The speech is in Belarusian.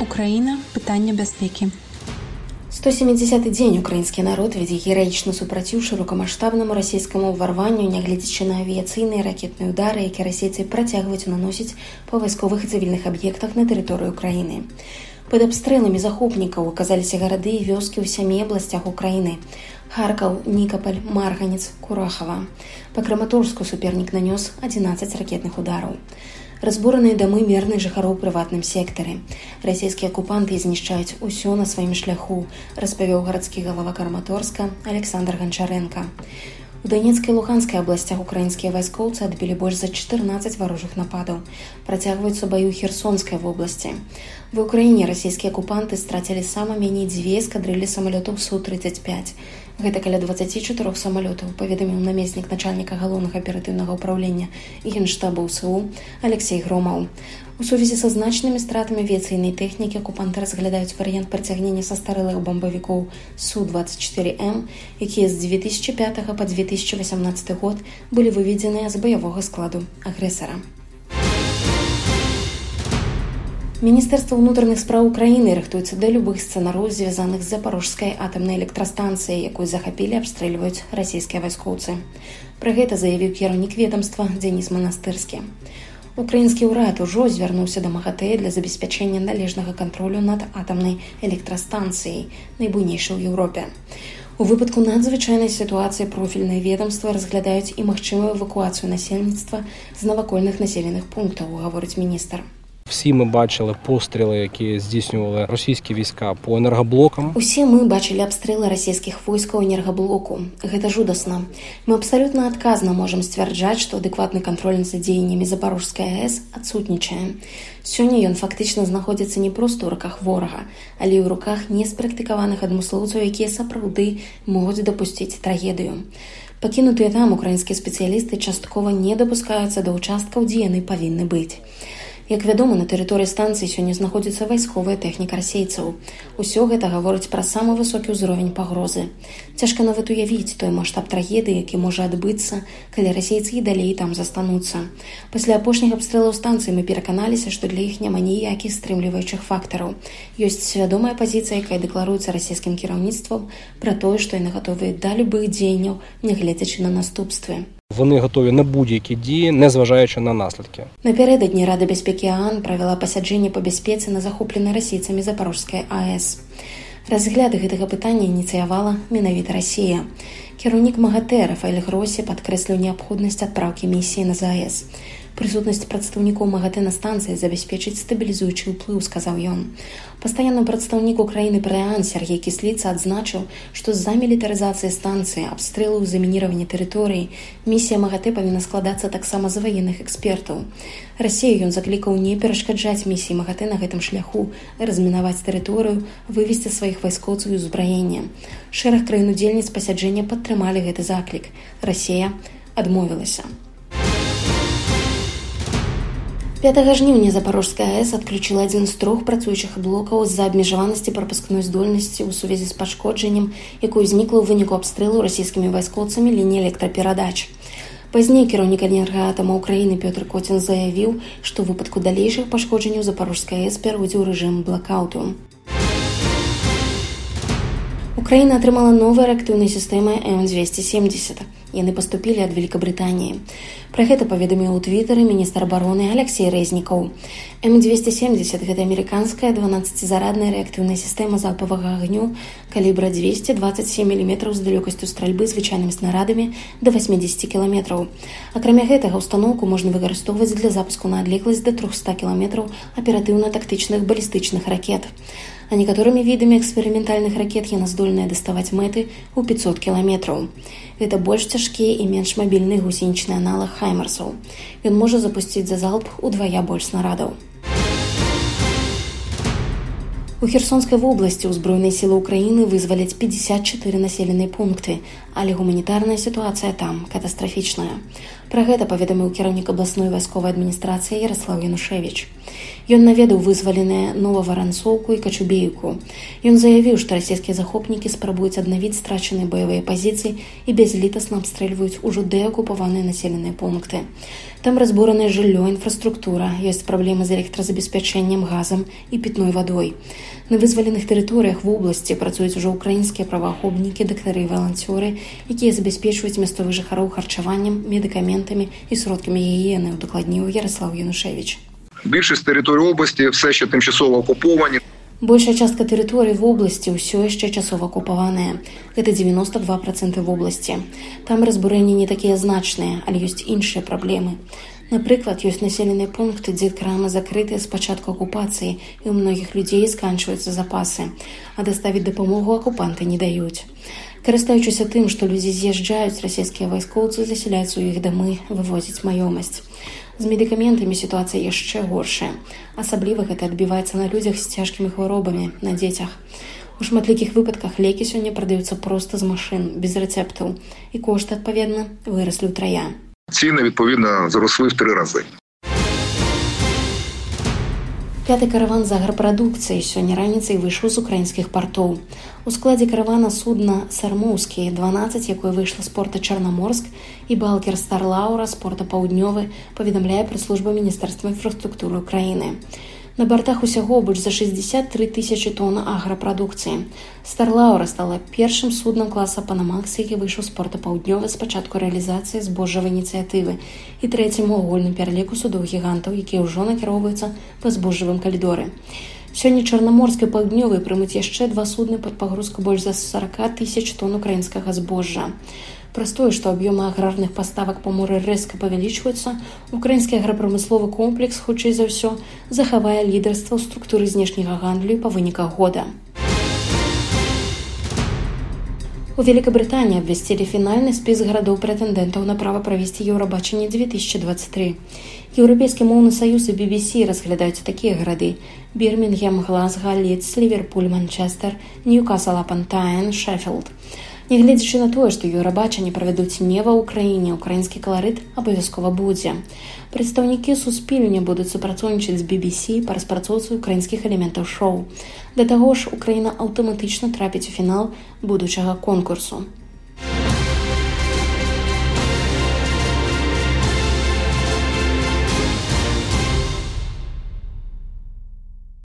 Украіна. Пытанне бяспекі. 170-й дзень украінскі народ вядзе гераічны супраціў шырокамаштабнаму расійскаму ўварванню, нягледзячы на авіяцыйныя ракетныя ўдары, якія расейцы працягваюць наносіць па вайсковых і цывільных аб'ектах на тэрыторыю краіны. Пад абстрэламі захопнікаў аказаліся гарады і вёскі ў 7 абласцях Украіны: Харкаў, Нікапаль, Марганец, Курахава. Па Краматорску супернік нанёс 11 ракетных удараў. Разбураныя дамы мірных жыхароў у прыватным сектары. Расійскія акупанты знішчаюць усё на сваім шляху, распавёў гарадскі галава Краматорска Александр Гончаренко. У Донецкай і Луганскай абласцях украінскія вайскоўцы адбілі больш за 14 варожых нападаў. Працягваюцца баі ў Херсонскай вобласці. В Украіне расійскія акупанты страцілі сама меней 2 эскадрыллі самалётаў Су-35. Гэта каля 24 самалётаў, паведаміў намеснік начальніка галоўнага аператыўнага ўпраўлення і генштаба УСУ Алексей Громаў. У сувязі са значнымі стратамі авіяцыйнай тэхнікі акупанты разглядаюць варыянт прыцягнення састарэлых бомбавікоў Су-24М, якія з 2005 па 2018 год былі выведзеныя з баявога складу агрэсара. Міністэрства ўнутраных спраў Украіны рыхтуецца да любых сцэнараў, звязаных з Запорожскай атамнай электрастанцыяй, якую захапілі і абстрэльваюць расійскія вайскоўцы. Пра гэта заявіў кіраўнік ведамства Дзеніс Манастырскі. Украінскі ўрад ужо звярнуўся да МАГАТЭ для забеспячэння належнага кантролю над атамнай электрастанцыяй, найбуйнейшай у Еўропе. У выпадку надзвычайнай сітуацыі профільныя ведамства разглядаюць і магчымую эвакуацыю насельніцтва з навакольных населеных пунктаў, гаворыць міністр. Всі ми бачили постріли, які здійснювали російські війська по енергоблокам. Усе мы бачили абстрэлы расійскіх войскаў энергаблоку. Гэта жудасна. Мы абсалютна адказна можам сцвярджаць, што адэкватны кантроль над дзеяннямі Запорожскай АЭС адсутнічае. Сёння ён фактычна знаходзіцца не проста ў руках ворага, але і ў руках неспрактыкаваных адмыслоўцаў, якія сапраўды могуць дапусціць трагедыю. Пакінутыя там украінскія спецыялісты часткова не дапускаюцца да ўчасткаў, дзе яны павінны быць. Як вядома, на тэрыторыі станцыі сёння знаходзіцца вайсковая тэхніка расейцаў. Усё гэта гаворыць пра самы высокі ўзровень пагрозы. Цяжка нават уявіць той маштаб трагедыі, які можа адбыцца, калі расейцы і далей там застануцца. Пасля апошніх абстрэлаў станцыі мы пераканаліся, што для іх няма ніякіх стрымліваючых фактараў. Ёсць свядомая пазіцыя, якая дэкларуецца расійскім кіраўніцтвам пра тое, што яны гатовыя да любых дзеянняў, нягледзячы на наступствы. Вони готові на будь-які дії, незважаючи на наслідки. Напярэдадні Рада бяспекі ААН правяла пасяджэнне па бяспецы на захопленай расійцамі Запорожскай АЭС. Разгляд гэтага пытання ініцыявала менавіта Расія. Кіраўнік МАГАТЭ Рафаэль Гросі падкрэсліў неабходнасць адпраўкі місіі на ЗАЭС. Прысутнасць прадстаўнікоў МАГАТЭ на станцыі забяспечыць стабілізуючы ўплыў, сказаў ён. Пастаянны прадстаўнік Украіны пры ААН Сергей Кісліца адзначыў, што з-за мілітарызацыі станцыі, абстрэлу, замініравання тэрыторыі, місія МАГАТЭ павінна складацца таксама з ваенных экспертаў. Расею ён заклікаў не перашкаджаць місіі МАГАТЭ на гэтым шляху, размінаваць тэрыторыю, вывесці сваіх вайскоўцаў і ўзбраення. Шэраг краін-удзельніц пасяджэння падтрымалі гэты заклік. Расея адмовілася. 5 жніўня Запорожская АЭС адключила адзін з 3 працуючых блокаў з-за абмежаванасці прапускной здольнасці ў сувязі з пашкоджаннем, якое ўзнікла ў выніку абстрэлу расійскімі вайскоўцамі лініі электраперадач. Пазней кіраўнік энергаатама Украіны Пётр Коцін заявіў, што ў выпадку далейшых пашкоджанняў Запорожская АЭС пяройдзе ў рэжым блакауту. Украіна атрымала новыя рэактыўныя сістэмы М270. Яны паступілі ад Великабрытаніі. Пра гэта паведаміў у твітары міністр абароны Алексей Рэзнікаў. М270 – гэта амерыканская 12-зарадная рэактыўная сістэма залпавага агню калібра 227 мм з далёкасцю стральбы звычайнымі снарадамі да 80 км. Акрамя гэтага, устаноўку можна выкарыстоўваць для запуску на адлегласць да 300 км аператыўна-тактычных балістычных ракет. А некаторымі відамі эксперыментальных ракет яна здольная даставаць мэты ў 500 км. Гэта больш цяжкі і менш мабільны гусенічны аналаг хаймарсаў. Ён можа запусціць за залп удвая больш снарадаў. У Херсонскай вобласці ўзброеныя сілы Украіны вызваляць 54 населеныя пункты, але гуманітарная сітуацыя там катастрафічная. Пра гэта паведаміў кіраўнік абласной вайсковай адміністрацыі Ярослаў Янушевіч. Ён наведаў вызваленыя Новаваранцоўку і Качубеевку. Ён заявіў, што расійскія захопнікі спрабуюць аднавіць страчаныя баявыя пазіцыі і бязлітасна абстрэльваюць ужо дэакупаваныя населеныя пункты. Там разбуранае жыллё, інфраструктура, ёсць праблемы з электразабеспячэннем, газам і пітной вадой. На вызваленых тэрыторыях вобласці працуюць ужо украінскія праваахоўнікі, дактары і валанцёры, якія забяспечваюць мясцовых жыхароў харчаваннем, медыкаментамі і сродкамі гігієни, удакладніў Ярослав Янушевіч. Більшість територій області все ще тимчасово окуповані. Большая частка тэрыторый вобласці ўсё яшчэ часова акупаваная. Гэта 92% вобласці. Там разбурэнні не такія значныя, але ёсць іншыя праблемы. Напрыклад, ёсць населеныя пункты, дзе крамы закрытыя з пачатку акупацыі, і ў многіх людзей сканчваюцца запасы, а даставіць дапамогу акупанты не даюць. Карыстаючыся тым, што людзі з'язджаюць, расійскія вайскоўцы засяляюцца ў іх дамы, вывозяць маёмасць. З медыкаментамі сітуацыя яшчэ горшая. Асабліва гэта адбіваецца на людзях з цяжкімі хваробамі, на дзецях. У шматлікіх выпадках лекі сёння прадаюцца проста з машын, без рэцэптаў. І кошты, адпаведна, выраслі ўтрая. Ціни, відповідно, зросли в 3 рази. Пяты караван з аграпрадукцыяй сёння раніцай выйшаў з украінскіх партоў. У складзе каравана судна «Сармоўскі» 12, якое выйшла з порта Чарнаморск, і балкер «Стар Лаура» з порта Паўднёвы, паведамляе прэс-служба Міністэрства інфраструктуры Украіны. На бартах усяго больш за 63 тысячы тонн аграпрадукцыі. «Стар Лаура» стала першым суднам класа «Панамакс», які выйшаў з порта Паўднёвы з пачатку рэалізацыі збожжавай ініцыятывы і трэцім у агульным пераліку судоў-гігантаў, якія ўжо накіроўваюцца па збожжавым калідоры. Сёння Чарнаморск і Паўднёвы прымуць яшчэ 2 судны пад пагрузку больш за 40 тысяч тонн украінскага збожжа. Праз тое, што аб'ёмы аграрных паставак па моры рэзка павялічваюцца, украінскі аграпрамысловы комплекс, хутчэй за ўсё, захавае лідарства ў структуры знешняга гандлю па выніках года. У Великабрытаніі абвясцілі фінальны спіс гарадоў-прэтэндэнтаў на права правесці Еўрабачанне 2023. Еўрапейскі моўны саюз і BBC разглядаюць такія гарады: Бірмінгем, Глазга, Лідс, Ліверпуль, Манчестер, Ньюкасл-апан-Тайн, Шеффілд. Нягледзячы на тое, што Еўрабачанне правядуць не ва ўкраіне, украінскі каларыт абавязкова будзе. Прадстаўнікі суспільня будуць супрацоўнічаць з BBC па распрацоўцы украінскіх элементаў шоу. Да таго ж, Украіна аўтаматычна трапіць у фінал будучага конкурсу.